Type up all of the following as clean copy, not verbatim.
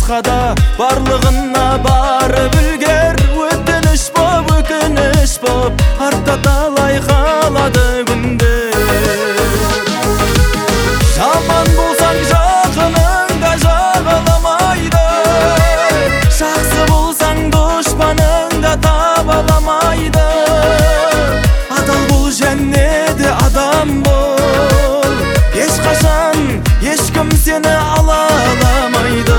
башкада барлыгына барып үлгер. Өтүнүш боп, өкүнүш боп, артта талай калады күндөр. Жаман болсаң жакының да жагаламайды, жакшы болсаң душманың да табаламайды. Адал бул женнеде адам бол, эч качан эч ким сени ала аламайды.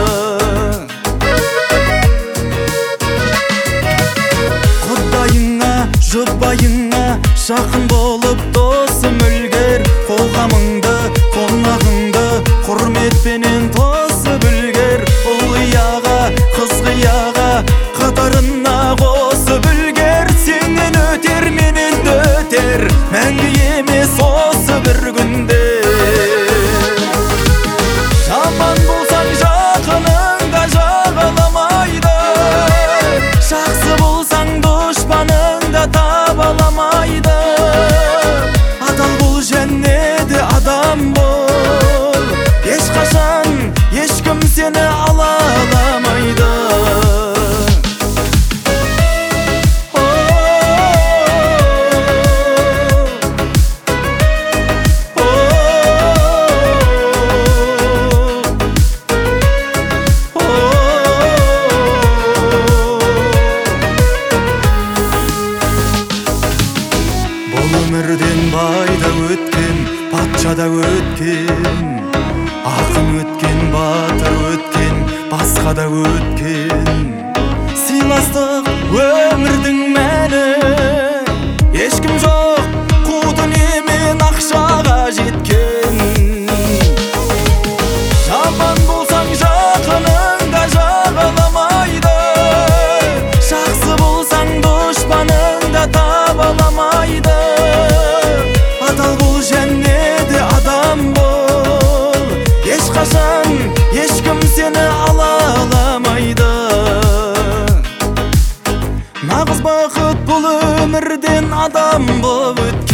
Кудайыңа, жұбайыңа жакын болуп досум үлгер. Колгамыңды, конагыңды курметпенен тосуп үлгер. Ул кыяга, кыз кыяга катарына косуп үлгер. Сенен өтер, менен де өтер, мәңгі эмес осы бір күнде. Жаман болсаң жакының да жагаламайды, жакшы болсаң душманың да табаламайды. Адал бул женнеде адам бол, эч качан эч ким сени ала аламайды. Өмірден байда өткен, патша да өткен, ақын өткен, батыр өткен, басқа да өткен. Сыйластық өмірдің мәні, ешкім жоқ қудың емен ақшаға жеткен. Жаман болсаң жақының да жағаламайды, жақсы болсаң дұшпаның да табаламайды. Адал бул женнеде адам бол, эч качан эч ким сени ала аламайды. Нагыз бакыт бул өмүрдөн адам болуп өткөн.